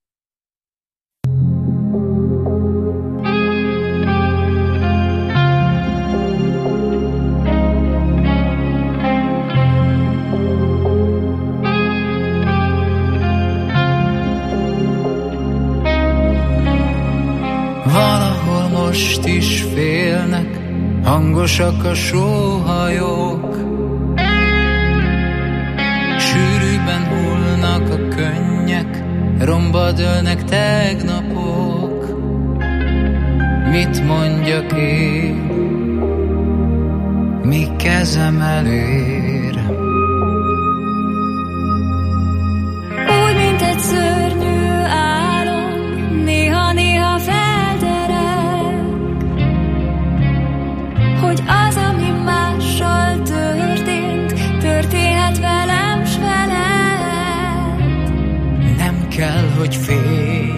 Speaker 17: Valahol most is félnek, hangosak a sóhajók, sűrűben hullnak a könnyek, romba dőlnek tegnapok. Mit mondjak én, mi kezem elér?
Speaker 18: Úgy, mint egy szörnyű álom, néha-néha hogy az, ami mással történt, történhet velem s veled.
Speaker 17: Nem kell, hogy félj,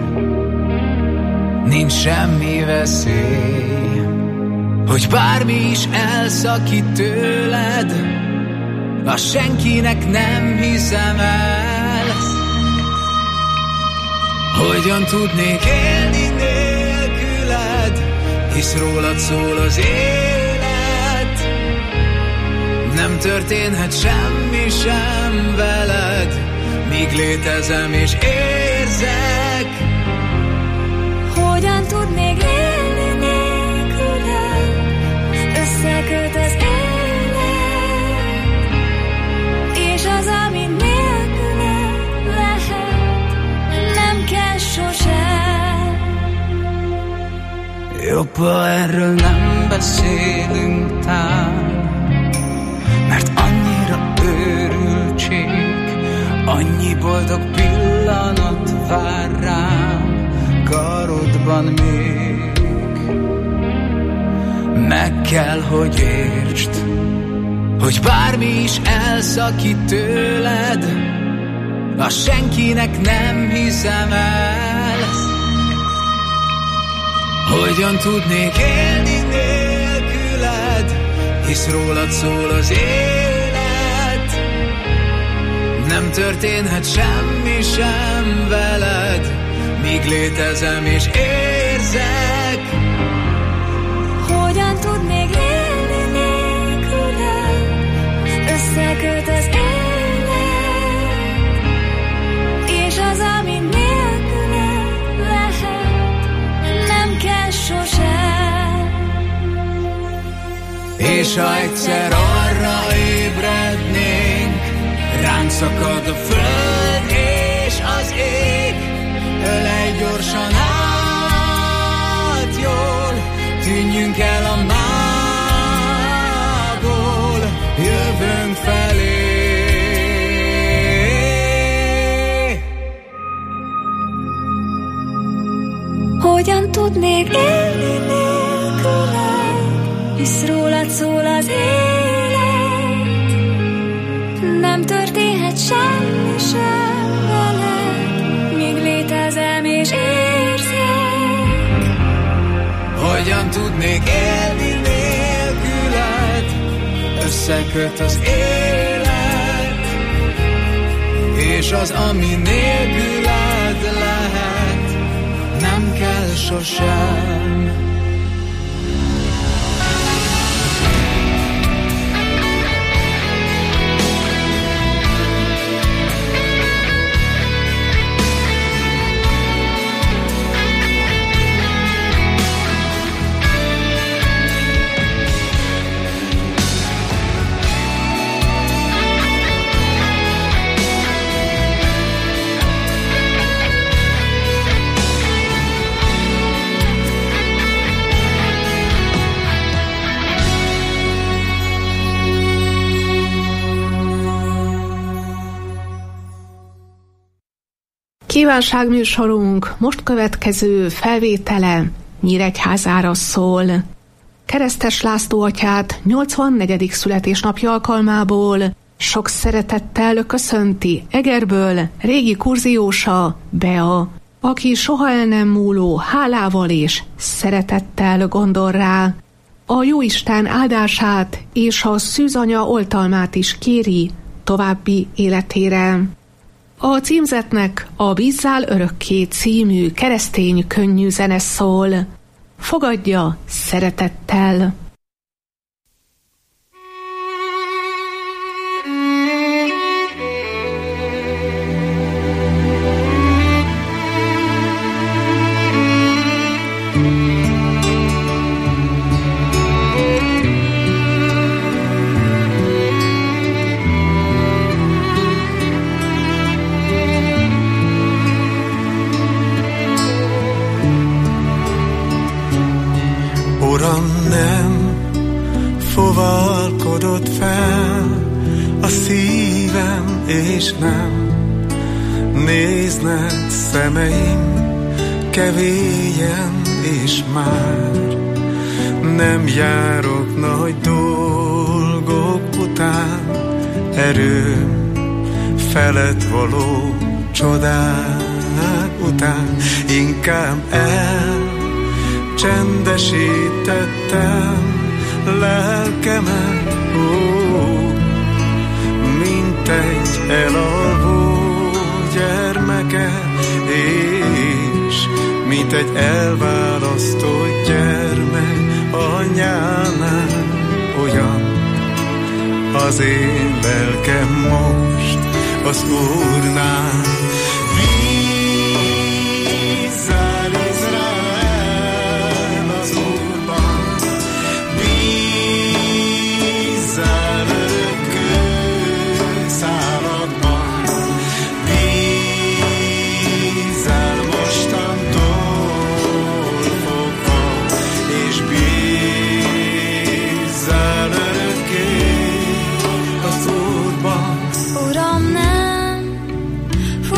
Speaker 17: nincs semmi veszély, hogy bármi is elszakít tőled, azt senkinek nem hiszem el. Hogyan tudnék élni nélküled, hisz rólad szól az élet. Nem történhet semmi sem veled, míg létezem és érzek.
Speaker 18: Hogyan tudnék élni nélküled, összeköt az élet, és az, ami nélküled lehet, nem kell sosem.
Speaker 17: Jobb, ha erről nem beszélünk tán, mert annyira őrültség, annyi boldog pillanat vár rám karodban még. Meg kell, hogy értsd, hogy bármi is elszakít tőled, azt senkinek nem hiszem el. Hogyan tudnék élni nélküled, hisz rólad szól az élet. Nem történhet semmi sem veled, míg létezem és érzek.
Speaker 18: Hogyan tudnék élni nélküled, összeköt az élet, és az, ami nélküled lehet, nem kell sosem.
Speaker 17: És ha egyszer arra ébrednénk, ránk szakad a föld és az ég, ölej gyorsan át jól, tűnjünk el a mából, jövőnk felé.
Speaker 18: Hogyan tudnék élni nélküled, hisz rólad szól az élet. Nem történhet semmi sem veled, míg létezem és érzek.
Speaker 17: Hogyan tudnék élni nélküled, összeköt az élet, és az, ami nélküled lehet, sosem.
Speaker 16: Kívánságműsorunk most következő felvétele Nyíregyházára szól. Keresztes László atyát 84. születésnapja alkalmából sok szeretettel köszönti Egerből régi kurziósa Bea, aki soha el nem múló hálával és szeretettel gondol rá. A Jóisten áldását és a szűzanya oltalmát is kéri további életére. A címzetnek a Bízzál örökké című keresztény könnyű zene szól. Fogadja szeretettel!
Speaker 17: Nem fogalkodott fel a szívem, és nem néznek szemeim kevélyen, és már nem járok nagy dolgok után, erőm felett való csodák után, inkább csendesítettem lelkemet, mint egy elalvó gyermeket, és mint egy elválasztott gyermek anyánál, olyan az én lelkem most az Úrnál.
Speaker 18: Uram, nem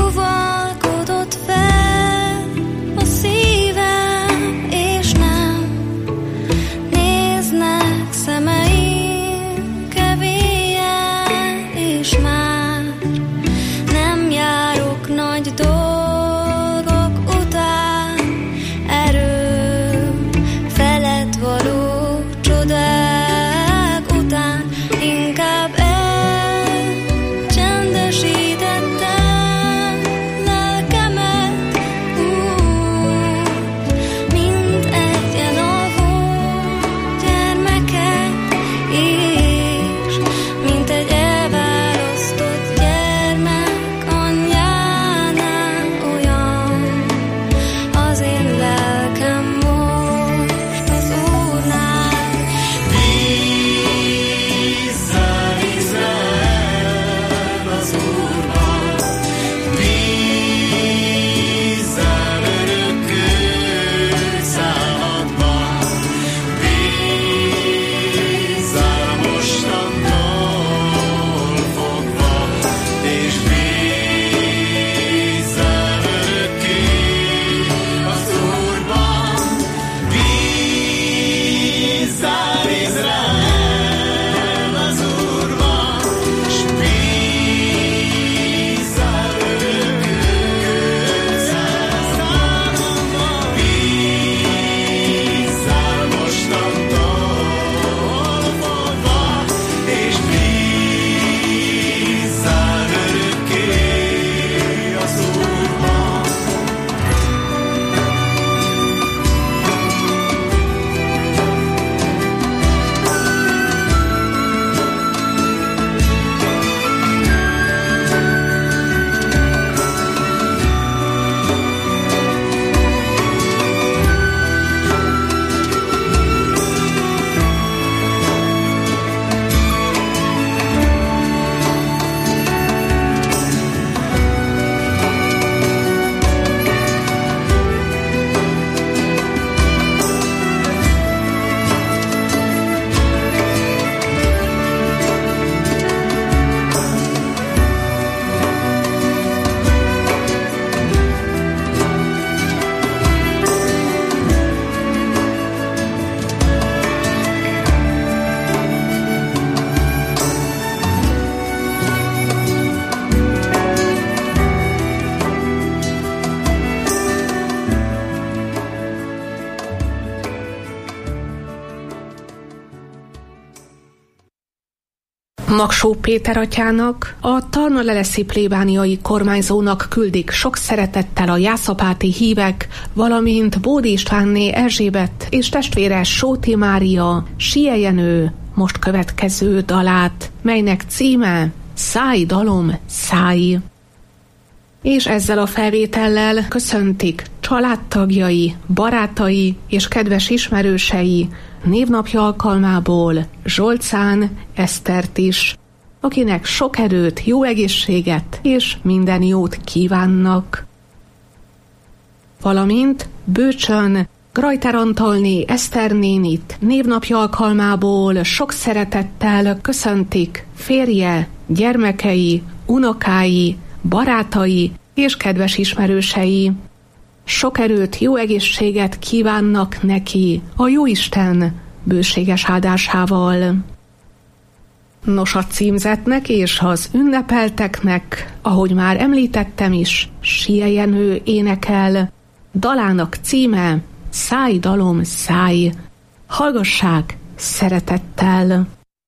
Speaker 16: Magsó Péter atyának, a Tarnaleleszi plébániai kormányzónak küldik sok szeretettel a jászapáti hívek, valamint Bódi Istvánné Erzsébet és testvére Sóti Mária Siejenő most következő dalát, melynek címe Száj dalom, száj. És ezzel a felvétellel köszöntik családtagjai, barátai és kedves ismerősei névnapja alkalmából Zsolcán Esztert is, akinek sok erőt, jó egészséget és minden jót kívánnak. Valamint Bőcsön Grajter Antalné Eszter nénit névnapja alkalmából sok szeretettel köszöntik férje, gyermekei, unokái, barátai és kedves ismerősei. Sok erőt, jó egészséget kívánnak neki a Jóisten bőséges áldásával. Nos, a címzetnek és az ünnepelteknek, ahogy már említettem is, Siejenő énekel. Dalának címe Száj dalom, száj. Hallgassák szeretettel!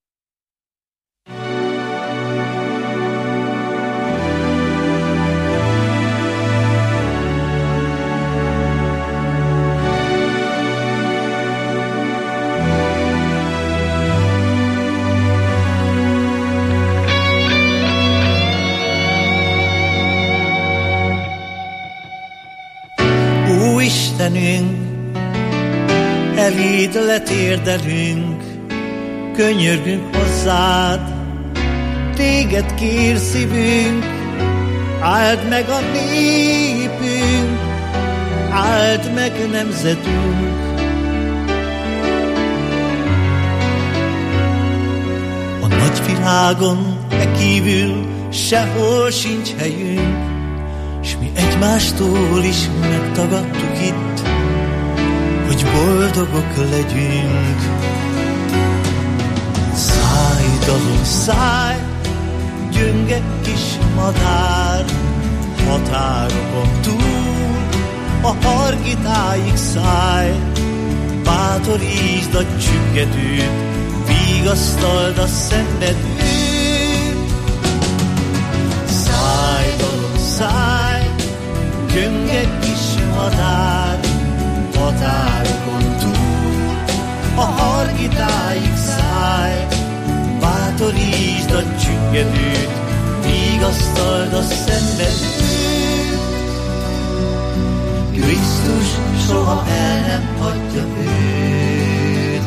Speaker 19: Istenünk, eléd letérdelünk, könyörgünk hozzád, téged kér szívünk, áld meg a népünk, áld meg nemzetünk. A nagy világon e kívül sehol sincs helyünk, s mi egymástól is megtagadtuk itt, hogy boldogok legyünk. Száj dalom, száj, gyönge kis madár, határokon túl a hargitáig száj. Bátorítsd a csüggedőt, vigasztald a szenvedőt. Száj dalom, száj, gyönge kis madár, határokon túl a hargitáig száj. Bátorítsd a csüggedőt, vigasztald a szenvedőt. Krisztus soha el nem hagyja őt.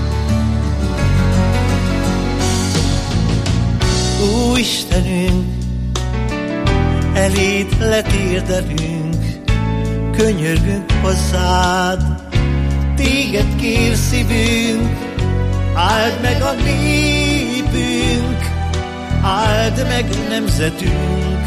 Speaker 19: Ó Istenünk, eléd letérdelünk, könyörgünk hozzád, téged kér szívünk, áld meg a népünk, áld meg nemzetünk.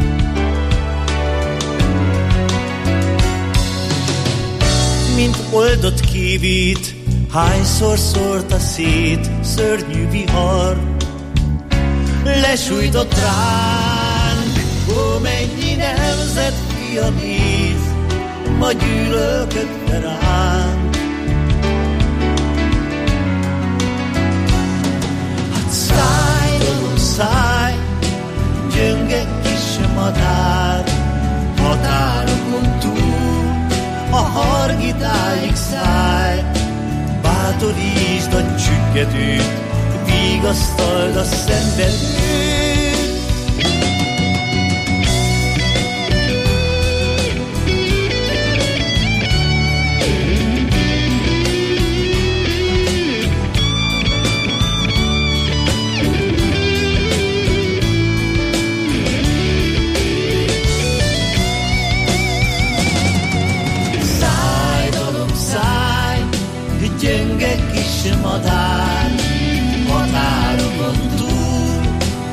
Speaker 19: Mint oldott kívít, hányszor szórta szét szörnyű vihar, lesújtott ránk, ó mennyi nemzet fia néz, ma gyűlölködve ránk. Hát száj, dalom, száj, gyönge kis madár, határokon túl a hargitáig száj. Bátorítsd a csüggedőt, vigasztald a szenvedőt. Gyönge kis madár, határokon túl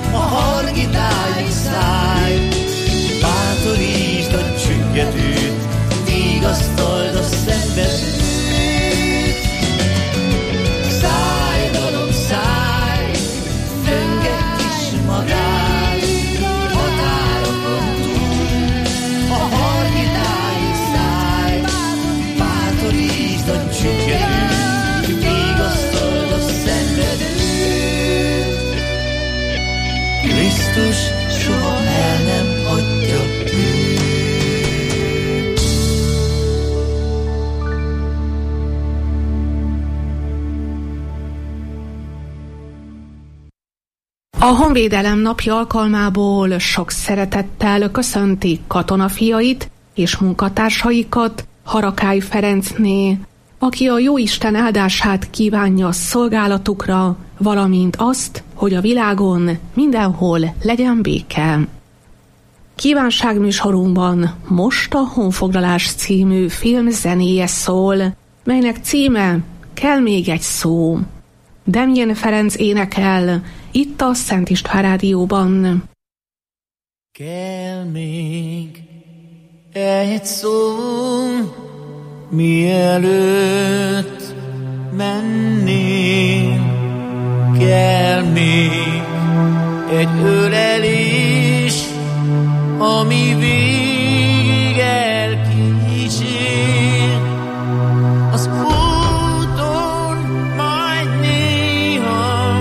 Speaker 19: Krisztus soha el nem hagyja őt.
Speaker 16: A Honvédelem napja alkalmából sok szeretettel köszönti katonafiait és munkatársaikat Harakály Ferencné, aki a Jóisten áldását kívánja szolgálatukra, valamint azt, hogy a világon mindenhol legyen béke. Kívánságműsorunkban most a Honfoglalás című film zenéje szól, melynek címe Kell még egy szó. Demjén Ferenc énekel itt a Szent István Rádióban.
Speaker 19: Kell még egy szó, mielőtt mennél, kell még egy ölelés, ami végig elkísér. Az úton majd néha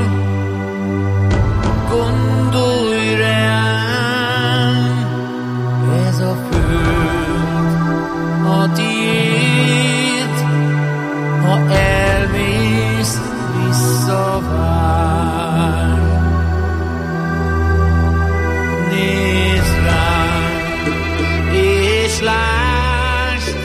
Speaker 19: gondolj rám, ez a föld a tiéd, ha elmész visszavár. Nézd rám, és lásd,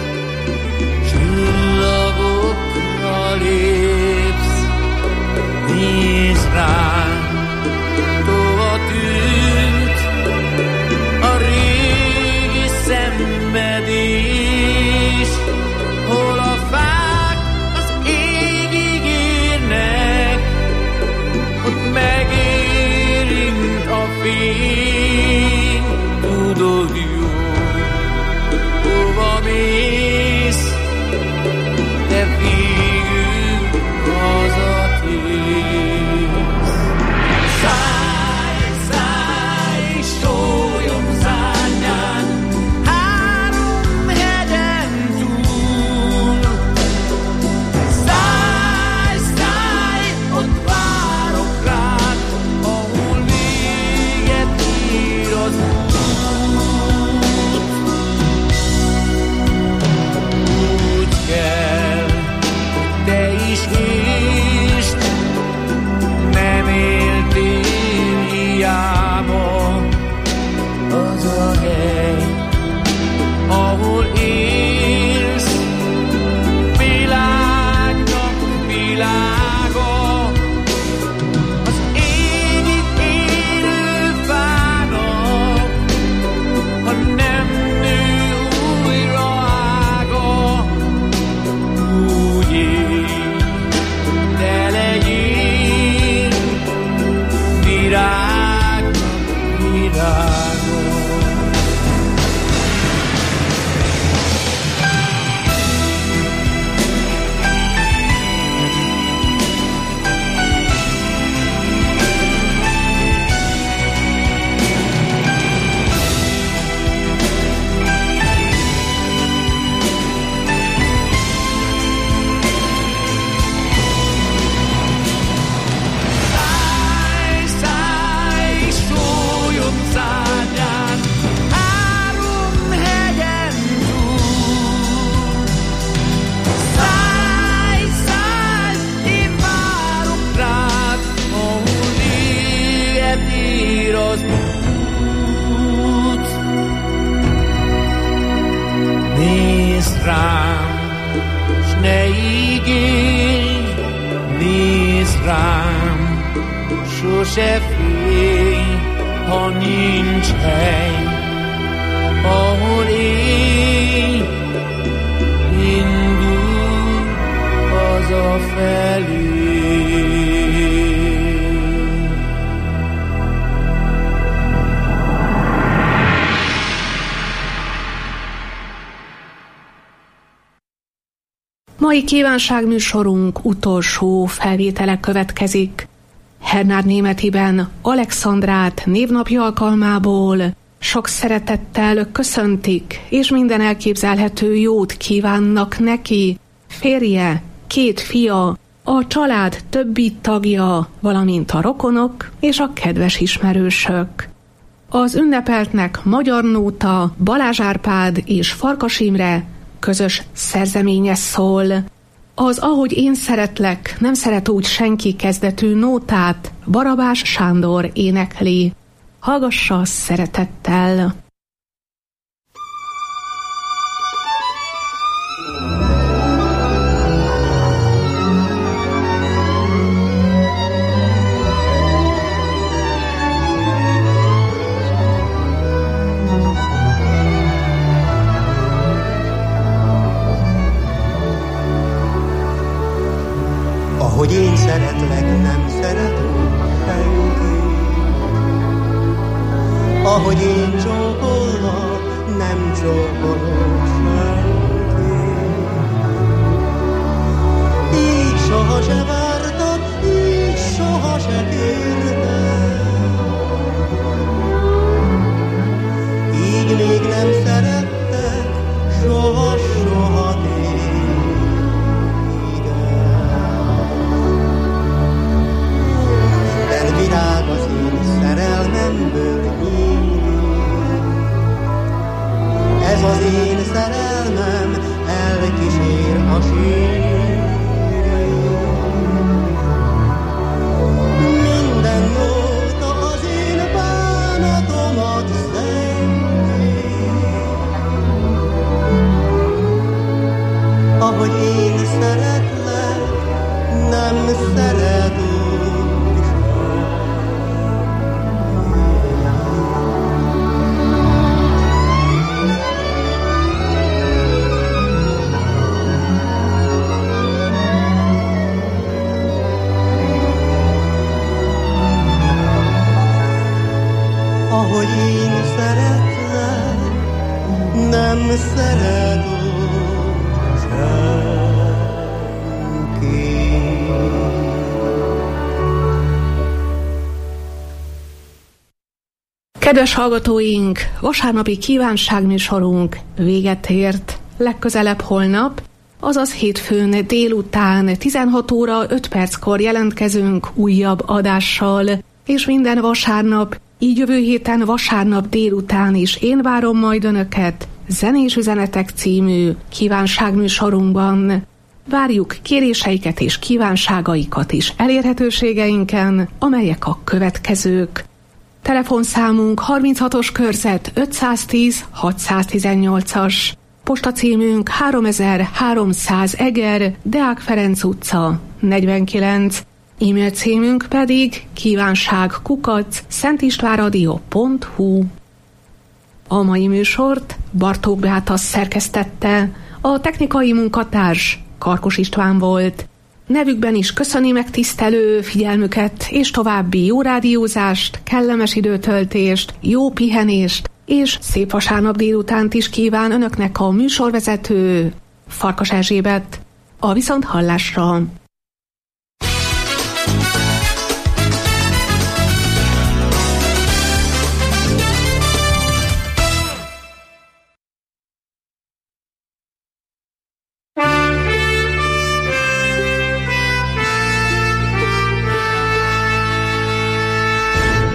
Speaker 19: csillagokra lépsz. Nézd rám, tova tűnt a régi szenvedés, hol a fák az égig érnek, ott megérint a fény. Tudod jó, hova mész, de végül hazatérsz. Szállj, szállj, sólyom szárnyán, három hegyen túl. Szállj, szállj, ott várok rád, ahol véget ér az út. Úgy kell, hogy te is értsd, nem éltél hiába. Az a hely, ahol élsz, világnak világa. Az égig élő fának, ha nem nő újra ága. Úgy élj, te legyél virágnak virága. Szállj, szállj, sólyom szárnyán, három hegyen túl. Szállj, szállj, én várok rád, ahol véget ér az út. Nézd rám, s ne ígérj, nézd rám, sose félj, ha nincs hely, ahol élj, indul hazafelé.
Speaker 16: Mai kívánságműsorunk utolsó felvétele következik. Hernár Németiben Alexandrát névnapja alkalmából sok szeretettel köszöntik, és minden elképzelhető jót kívánnak neki, férje, 2 fia a család többi tagja, valamint a rokonok és a kedves ismerősök. Az ünnepeltnek Magyar Nóta, Balázs Árpád és Farkas Imre közös szerzeménye szól. Az Ahogy én szeretlek, nem szeret úgy senki kezdetű nótát Barabás Sándor énekli. Hallgassa szeretettel!
Speaker 20: Ahogy én szeretlek, nem szeret senki. Ahogy én csókollak, nem csókolok senki. Így soha se vártam, így soha se kértem. Így még nem szerettek, soha, soha virág az én szerelmemből nyílik. Ez az én szerelmem elkísér a sírig. Minden nóta az én bánatomat szenti. Ahogy én szeretlek, nem szeretlek. Ahogy én szeretlek, nem szeret úgy senki.
Speaker 16: Kedves hallgatóink, vasárnapi kívánságműsorunk véget ért. Legközelebb holnap, azaz hétfőn délután 16 óra 5 perckor jelentkezünk újabb adással, és minden vasárnap, így jövő héten vasárnap délután is én várom majd Önöket Zenés Üzenetek című kívánságműsorunkban. Várjuk kéréseiket és kívánságaikat is elérhetőségeinken, amelyek a következők. Telefonszámunk 36-os körzet 510 618-as, postacímünk 3300 Eger, Deák Ferenc utca 49, e-mail címünk pedig kívánság@szentistvánradio.hu. A mai műsort Bartók Beáta szerkesztette, a technikai munkatárs Karkos István volt. Nevükben is köszöni megtisztelő figyelmüket, és további jó rádiózást, kellemes időtöltést, jó pihenést, és szép vasárnap délutánt is kíván Önöknek a műsorvezető Farkas Erzsébet. A viszonthallásra!